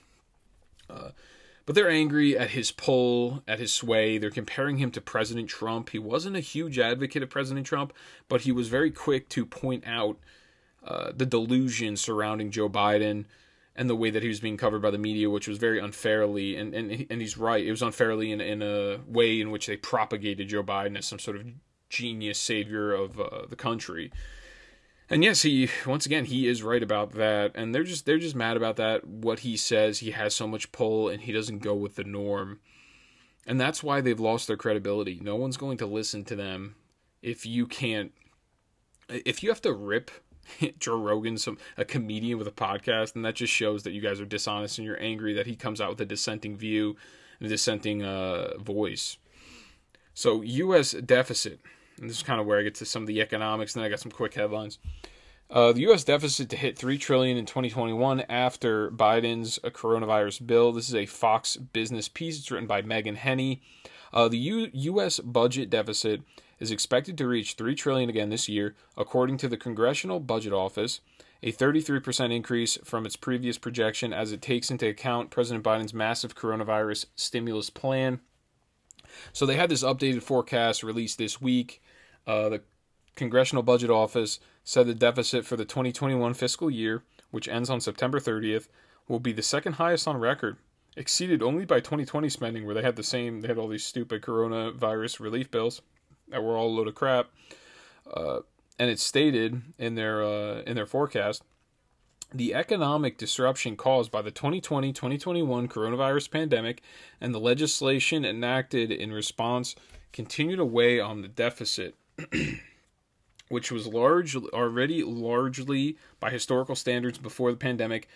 But they're angry at his pull, at his sway. They're comparing him to President Trump. He wasn't a huge advocate of President Trump, but he was very quick to point out the delusion surrounding Joe Biden and the way that he was being covered by the media, which was very unfairly, and he's right. It was unfairly in a way in which they propagated Joe Biden as some sort of genius savior of the country. And yes, he is right about that, and they're just mad about that. What he says, he has so much pull, and he doesn't go with the norm, and that's why they've lost their credibility. No one's going to listen to them if you have to rip Joe Rogan, a comedian with a podcast, and that just shows that you guys are dishonest and you're angry that he comes out with a dissenting view and a dissenting voice. So, U.S. deficit. And this is kind of where I get to some of the economics, and then I got some quick headlines. The U.S. deficit to hit $3 trillion in 2021 after Biden's coronavirus bill. This is a Fox Business piece. It's written by Megan Henney. The U.S. budget deficit is expected to reach $3 trillion again this year, according to the Congressional Budget Office, a 33% increase from its previous projection as it takes into account President Biden's massive coronavirus stimulus plan. So they had this updated forecast released this week. The Congressional Budget Office said the deficit for the 2021 fiscal year, which ends on September 30th, will be the second highest on record, exceeded only by 2020 spending, where they had all these stupid coronavirus relief bills that were all a load of crap. And it stated in their forecast, the economic disruption caused by the 2020-2021 coronavirus pandemic and the legislation enacted in response continue to weigh on the deficit, which was already largely by historical standards before the pandemic,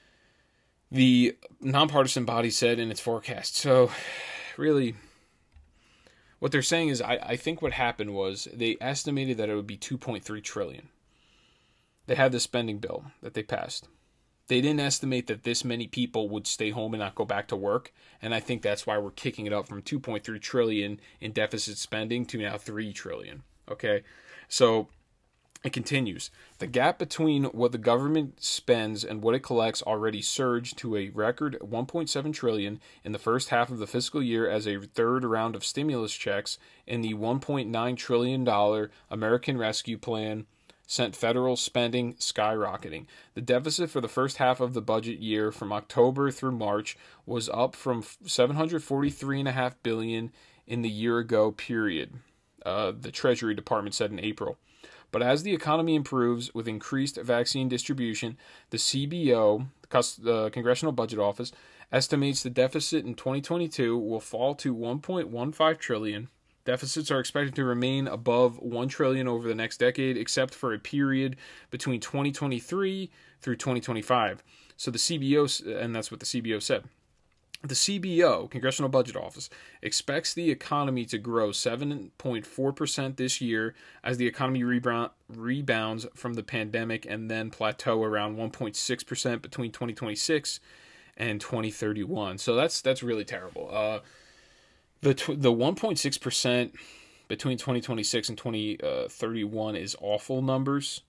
the nonpartisan body said in its forecast. So, really, what they're saying is, I think what happened was they estimated that it would be $2.3 trillion. They had the spending bill that they passed. They didn't estimate that this many people would stay home and not go back to work, and I think that's why we're kicking it up from $2.3 trillion in deficit spending to now $3 trillion. Okay, so it continues. The gap between what the government spends and what it collects already surged to a record $1.7 trillion in the first half of the fiscal year as a third round of stimulus checks in the $1.9 trillion American Rescue Plan sent federal spending skyrocketing. The deficit for the first half of the budget year from October through March was up from $743.5 billion in the year ago period, the Treasury Department said in April. But as the economy improves with increased vaccine distribution, the CBO, the Congressional Budget Office, estimates the deficit in 2022 will fall to $1.15 trillion. Deficits are expected to remain above $1 trillion over the next decade, except for a period between 2023 through 2025. So the CBO, and that's what the CBO said. The CBO, Congressional Budget Office, expects the economy to grow 7.4% this year as the economy rebounds from the pandemic and then plateau around 1.6% between 2026 and 2031. So that's really terrible. The 1.6% between 2026 and 2031 is awful numbers.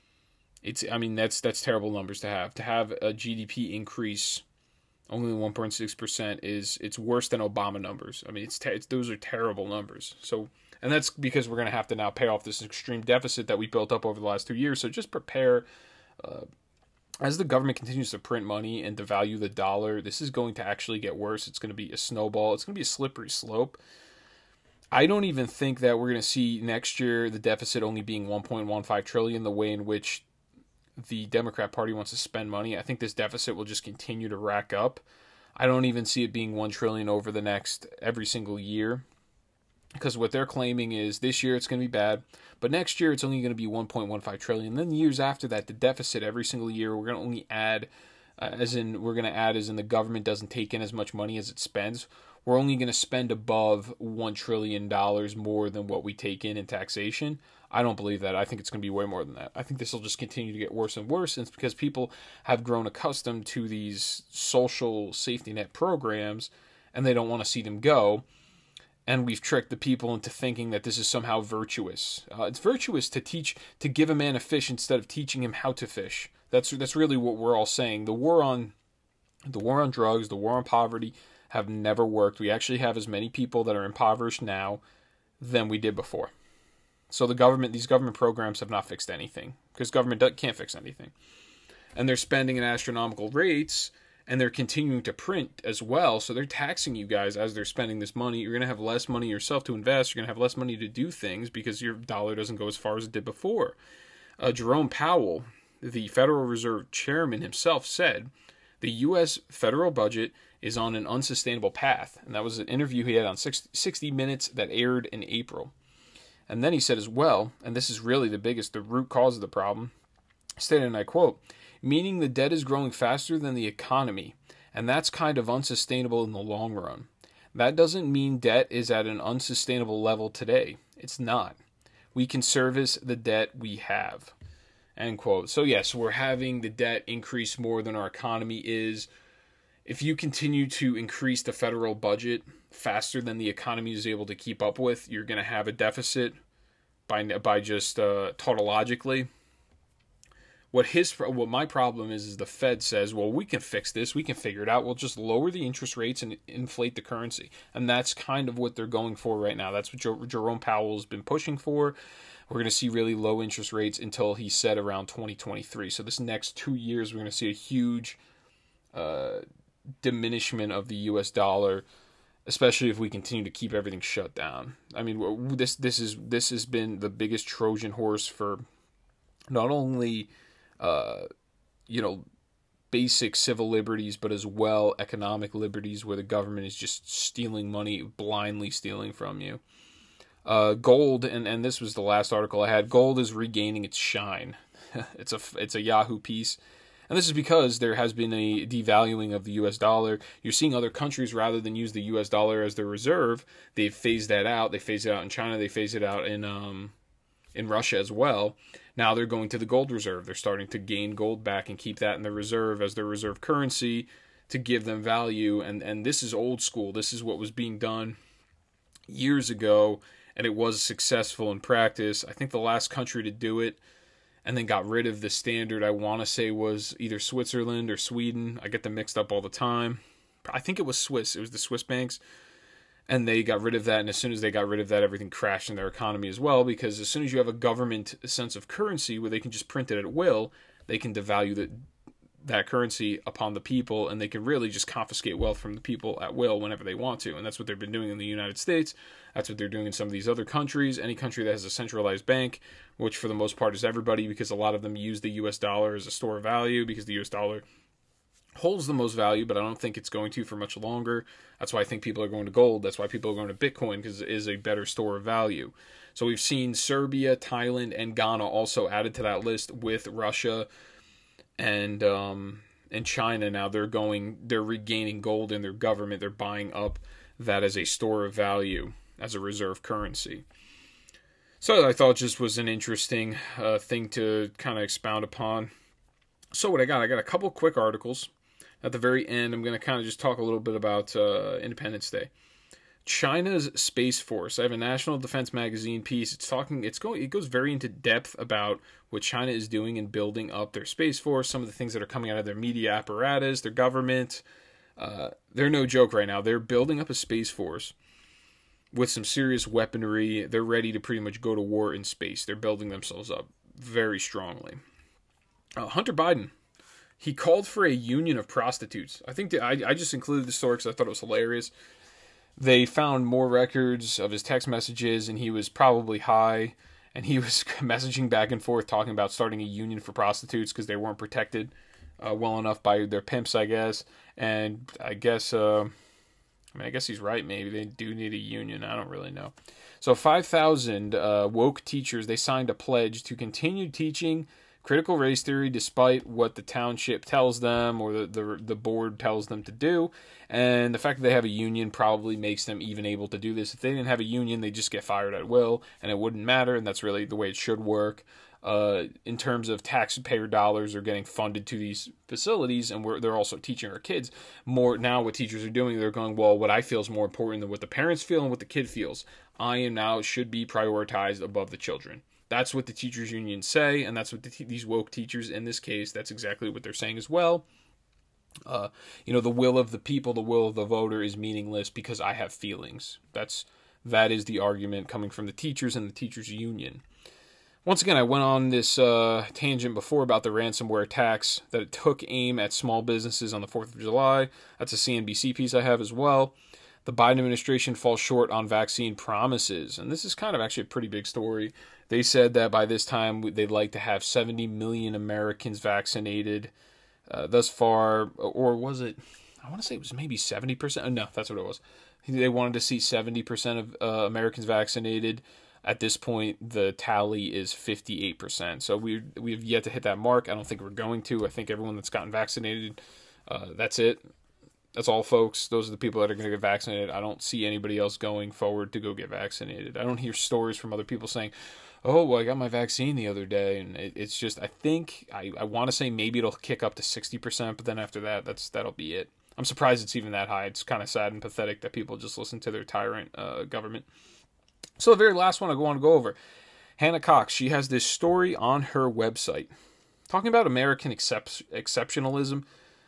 That's terrible numbers to have. To have a GDP increase only 1.6% it's worse than Obama numbers. I mean, those are terrible numbers. So, and that's because we're going to have to now pay off this extreme deficit that we built up over the last 2 years. So just prepare. As the government continues to print money and devalue the dollar, this is going to actually get worse. It's going to be a snowball. It's going to be a slippery slope. I don't even think that we're going to see next year the deficit only being $1.15 trillion, the way in which the Democrat Party wants to spend money, I think this deficit will just continue to rack up. I don't even see it being $1 trillion over the next every single year, because what they're claiming is this year it's going to be bad, but next year it's only going to be 1.15 trillion. Then the years after that, the deficit every single year, we're going to only add, as in the government doesn't take in as much money as it spends. We're only going to spend above $1 trillion more than what we take in taxation. I don't believe that. I think it's going to be way more than that. I think this will just continue to get worse and worse. And it's because people have grown accustomed to these social safety net programs, and they don't want to see them go. And we've tricked the people into thinking that this is somehow virtuous. It's virtuous to give a man a fish instead of teaching him how to fish. That's really what we're all saying. The war on drugs, the war on poverty have never worked. We actually have as many people that are impoverished now than we did before. So these government programs have not fixed anything, because government can't fix anything. And they're spending at astronomical rates, and they're continuing to print as well. So they're taxing you guys as they're spending this money. You're going to have less money yourself to invest. You're going to have less money to do things because your dollar doesn't go as far as it did before. Jerome Powell, the Federal Reserve chairman himself, said the U.S. federal budget is on an unsustainable path. And that was an interview he had on 60 Minutes that aired in April. And then he said as well, and this is really the root cause of the problem, stated, and I quote, "Meaning the debt is growing faster than the economy, and that's kind of unsustainable in the long run. That doesn't mean debt is at an unsustainable level today. It's not. We can service the debt we have." End quote. So yes, we're having the debt increase more than our economy is. If you continue to increase the federal budget faster than the economy is able to keep up with, you're going to have a deficit by just tautologically. What my problem is the Fed says, well, we can fix this, we can figure it out, we'll just lower the interest rates and inflate the currency. And that's kind of what they're going for right now. That's what Jerome Powell has been pushing for. We're going to see really low interest rates until he said around 2023. So this next 2 years, we're going to see a huge diminishment of the U.S. dollar, especially if we continue to keep everything shut down. I mean, this has been the biggest Trojan horse for not only basic civil liberties, but as well economic liberties, where the government is just stealing money, blindly stealing from you. Gold, and this was the last article I had, gold is regaining its shine. It's a Yahoo piece. And this is because there has been a devaluing of the U.S. dollar. You're seeing other countries, rather than use the U.S. dollar as their reserve, they've phased that out. They phased it out in China. They phased it out in Russia as well. Now they're going to the gold reserve. They're starting to gain gold back and keep that in the reserve as their reserve currency to give them value. And this is old school. This is what was being done years ago, and it was successful in practice. I think the last country to do it and then got rid of the standard, I want to say, was either Switzerland or Sweden. I get them mixed up all the time. I think it was Swiss. It was the Swiss banks. And they got rid of that, and as soon as they got rid of that, everything crashed in their economy as well, because as soon as you have a government sense of currency where they can just print it at will, they can devalue that currency upon the people, and they can really just confiscate wealth from the people at will whenever they want to. And that's what they've been doing in the United States. That's what they're doing in some of these other countries. Any country that has a centralized bank, which for the most part is everybody, because a lot of them use the U.S. dollar as a store of value, because the U.S. dollar holds the most value, but I don't think it's going to for much longer. That's why I think people are going to gold. That's why people are going to Bitcoin, because it is a better store of value. So we've seen Serbia, Thailand, and Ghana also added to that list, with Russia and China. Now they're regaining gold in their government. They're buying up that as a store of value, as a reserve currency. So I thought just was an interesting thing to kind of expound upon. So what I got a couple quick articles. At the very end, I'm going to kind of just talk a little bit about Independence Day. China's Space Force. I have a National Defense Magazine piece. It goes very into depth about what China is doing in building up their Space Force, some of the things that are coming out of their media apparatus, their government. They're no joke right now. They're building up a Space Force with some serious weaponry. They're ready to pretty much go to war in space. They're building themselves up very strongly. Hunter Biden, he called for a union of prostitutes. I think I just included the story because I thought it was hilarious. They found more records of his text messages, and he was probably high, and he was messaging back and forth talking about starting a union for prostitutes because they weren't protected well enough by their pimps, I guess. And I guess I guess he's right. Maybe they do need a union. I don't really know. So 5,000 woke teachers, they signed a pledge to continue teaching critical race theory despite what the township tells them or the board tells them to do. And the fact that they have a union probably makes them even able to do this. If they didn't have a union, they just get fired at will, and it wouldn't matter, and that's really the way it should work. In terms of taxpayer dollars are getting funded to these facilities, and they're also teaching our kids more. Now what teachers are doing, they're going, well, what I feel is more important than what the parents feel and what the kid feels. I am now should be prioritized above the children. That's what the teachers unions say, and that's what these woke teachers in this case, that's exactly what they're saying as well. The will of the people, the will of the voter is meaningless because I have feelings. That is the argument coming from the teachers and the teachers union. Once again, I went on this tangent before about the ransomware attacks, that it took aim at small businesses on the 4th of July. That's a CNBC piece I have as well. The Biden administration falls short on vaccine promises. And this is kind of actually a pretty big story. They said that by this time they'd like to have 70 million Americans vaccinated thus far. Or was it, I want to say it was maybe 70%. No, that's what it was. They wanted to see 70% of Americans vaccinated. At this point, the tally is 58%. So we have yet to hit that mark. I don't think we're going to. I think everyone that's gotten vaccinated, that's it. That's all, folks. Those are the people that are going to get vaccinated. I don't see anybody else going forward to go get vaccinated. I don't hear stories from other people saying, oh, well, I got my vaccine the other day. And it's just, I think, I want to say maybe it'll kick up to 60%, but then after that, that'll be it. I'm surprised it's even that high. It's kind of sad and pathetic that people just listen to their tyrant government. So the very last one I want to go over, Hannah Cox, she has this story on her website talking about American exceptionalism,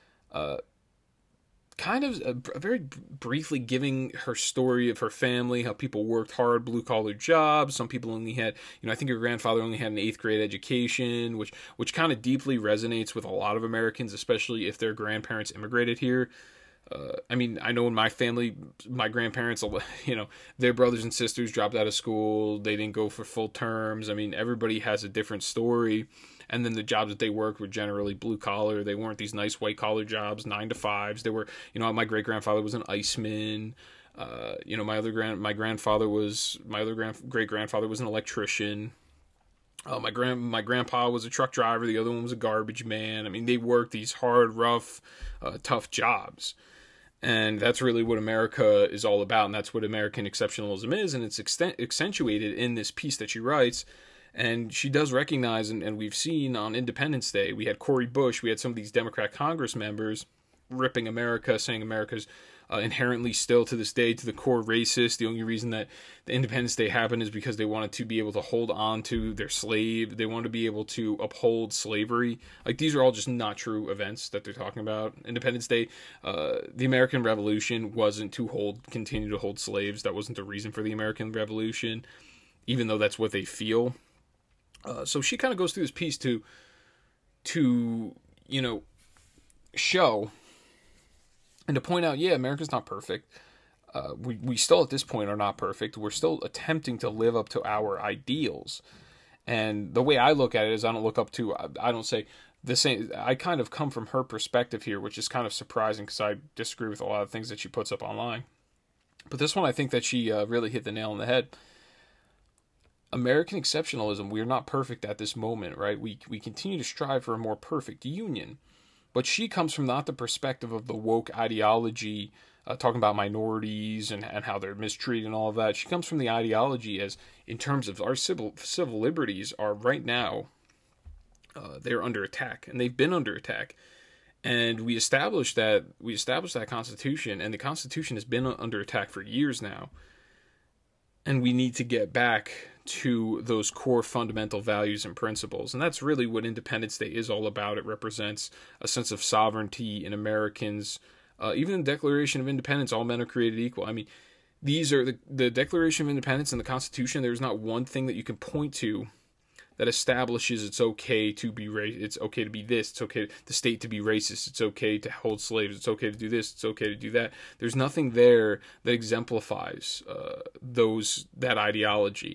kind of very briefly giving her story of her family, how people worked hard, blue-collar jobs. Some people only had, I think her grandfather only had an 8th grade education, which kind of deeply resonates with a lot of Americans, especially if their grandparents immigrated here. I know in my family, my grandparents, their brothers and sisters dropped out of school. They didn't go for full terms. Everybody has a different story. And then the jobs that they worked were generally blue collar. They weren't these nice white collar jobs, 9 to 5s. They were, my great grandfather was an iceman. My great grandfather was an electrician. My grandpa was a truck driver. The other one was a garbage man. They worked these hard, rough, tough jobs. And that's really what America is all about. And that's what American exceptionalism is. And it's accentuated in this piece that she writes. And she does recognize, and we've seen on Independence Day, we had Cori Bush, we had some of these Democrat Congress members ripping America, saying America's inherently still to this day to the core racist. The only reason that the Independence Day happened is because they wanted to be able to hold on to their slave. They wanted to be able to uphold slavery. These are all just not true events that they're talking about. Independence Day, the American Revolution wasn't to continue to hold slaves. That wasn't the reason for the American Revolution, even though that's what they feel. So she kind of goes through this piece to show and to point out, America's not perfect. We still at this point are not perfect. We're still attempting to live up to our ideals. And the way I look at it is I don't say the same. I kind of come from her perspective here, which is kind of surprising because I disagree with a lot of things that she puts up online. But this one, I think that she really hit the nail on the head. American exceptionalism, we are not perfect at this moment, right? We continue to strive for a more perfect union. But she comes from not the perspective of the woke ideology, talking about minorities and how they're mistreated and all of that. She comes from the ideology as, in terms of our civil liberties, are right now, they're under attack. And they've been under attack. And we established that Constitution, and the Constitution has been under attack for years now. And we need to get back to those core fundamental values and principles. And that's really what Independence Day is all about. It represents a sense of sovereignty in Americans. Even the Declaration of Independence, all men are created equal. These are the Declaration of Independence and the Constitution. There's not one thing that you can point to that establishes it's okay to be it's okay to be this, it's okay the state to be racist, it's okay to hold slaves, it's okay to do this, it's okay to do that. There's nothing there that exemplifies that ideology.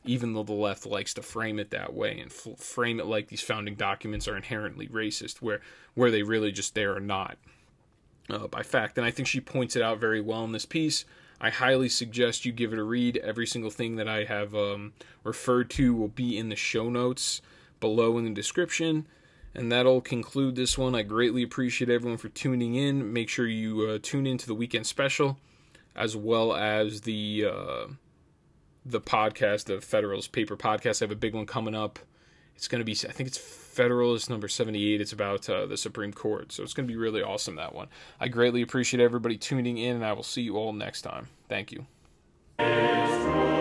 even though the left likes to frame it that way and frame it like these founding documents are inherently racist, where they really just they are not, by fact. And I think she points it out very well in this piece. I highly suggest you give it a read. Every single thing that I have referred to will be in the show notes below in the description. And that'll conclude this one. I greatly appreciate everyone for tuning in. Make sure you tune into the weekend special, as well as the podcast, the Federalist Paper podcast. I have a big one coming up. It's going to be, I think it's Federalist number 78. It's about the Supreme Court. So it's going to be really awesome, that one. I greatly appreciate everybody tuning in, and I will see you all next time. Thank you.